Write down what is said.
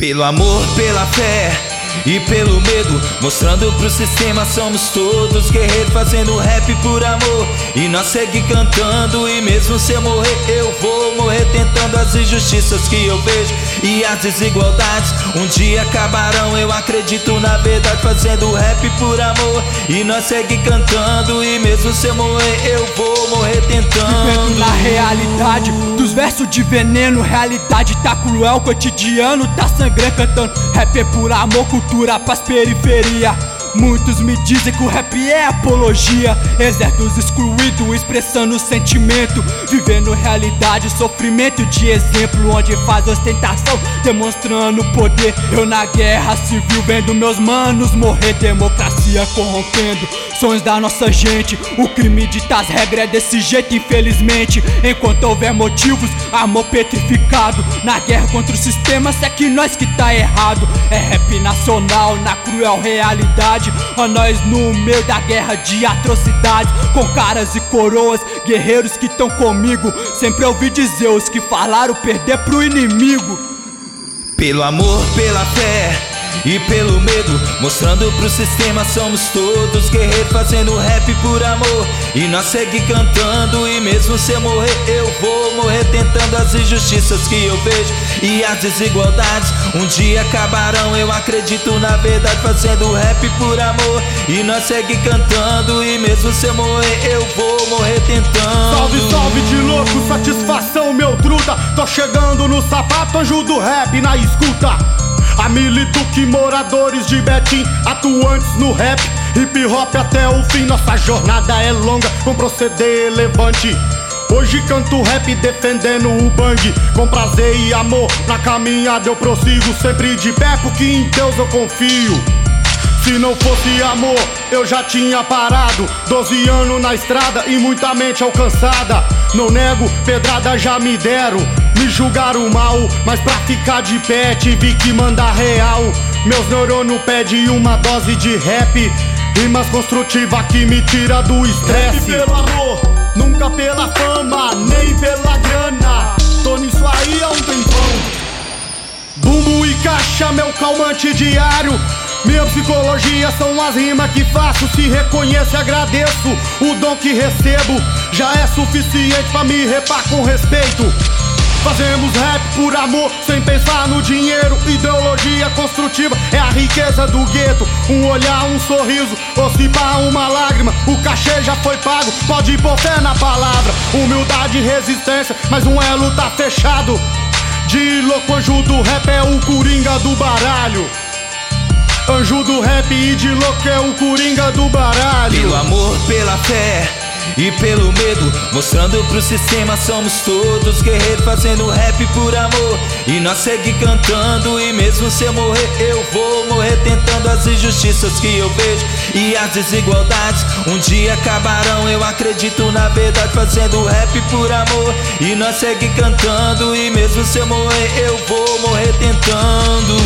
Pelo amor, pela fé e pelo medo, mostrando pro sistema somos todos guerreiros, fazendo rap por amor. E nós seguir cantando, e mesmo se eu morrer, eu vou morrer tentando. As injustiças que eu vejo e as desigualdades um dia acabarão, eu acredito na verdade, fazendo rap por amor. E nós seguir cantando, e mesmo se eu morrer, eu vou morrer tentando. Vivendo na realidade dos versos de veneno, realidade tá cruel, cotidiano tá sangrando, cantando rap é por amor, cultura pras periferia. Muitos me dizem que o rap é apologia, exércitos excluídos expressando sentimento, vivendo realidade, sofrimento de exemplo, onde faz ostentação demonstrando poder. Eu na guerra civil vendo meus manos morrer, democracia corrompendo sonhos da nossa gente. O crime dita as regras é desse jeito, infelizmente. Enquanto houver motivos, amor petrificado. Na guerra contra o sistema, se é que nós que tá errado. É rap nacional na cruel realidade, a nós no meio da guerra de atrocidades, com caras e coroas, guerreiros que tão comigo. Sempre ouvi dizer os que falaram perder pro inimigo. Pelo amor, pela fé e pelo medo, mostrando pro sistema somos todos guerreiros, fazendo rap por amor. E nós seguir cantando, e mesmo se eu morrer, eu vou morrer tentando. As injustiças que eu vejo e as desigualdades um dia acabarão, eu acredito na verdade, fazendo rap por amor. E nós seguir cantando, e mesmo se eu morrer, eu vou morrer tentando. Salve, salve de louco, satisfação meu truta. Tô chegando no sapato, anjo do rap na escuta. A Milituque, moradores de Betim, atuantes no rap, hip hop até o fim. Nossa jornada é longa, com proceder elevante. Hoje canto rap defendendo o bang, com prazer e amor na caminhada eu prossigo, sempre de pé porque em Deus eu confio. Se não fosse amor, eu já tinha parado. 12 anos na estrada e muita mente alcançada. Não nego, pedrada já me deram, me julgaram mal, mas pra ficar de pé tive que mandar real. Meus neurônios pedem uma dose de rap, rimas construtiva que me tira do estresse. Rap pelo amor, nunca pela fama, nem pela grana. Tô nisso aí há um tempão. Bumbo e caixa, meu calmante diário. Minha psicologia são as rimas que faço. Se reconheço e agradeço, o dom que recebo já é suficiente pra me repar com respeito. Fazemos rap por amor, sem pensar no dinheiro. Ideologia construtiva é a riqueza do gueto. Um olhar, um sorriso, ou se pá uma lágrima, o cachê já foi pago, pode pôr fé na palavra. Humildade e resistência, mas um elo tá fechado. De louco, anjo do rap é o coringa do baralho. Anjo do rap e de louco é o coringa do baralho. Pelo amor, pela fé e pelo medo, mostrando pro sistema somos todos guerreiros, fazendo rap por amor. E nós seguir cantando, e mesmo se eu morrer, eu vou morrer tentando. As injustiças que eu vejo e as desigualdades um dia acabarão, eu acredito na verdade, fazendo rap por amor. E nós seguir cantando, e mesmo se eu morrer, eu vou morrer tentando.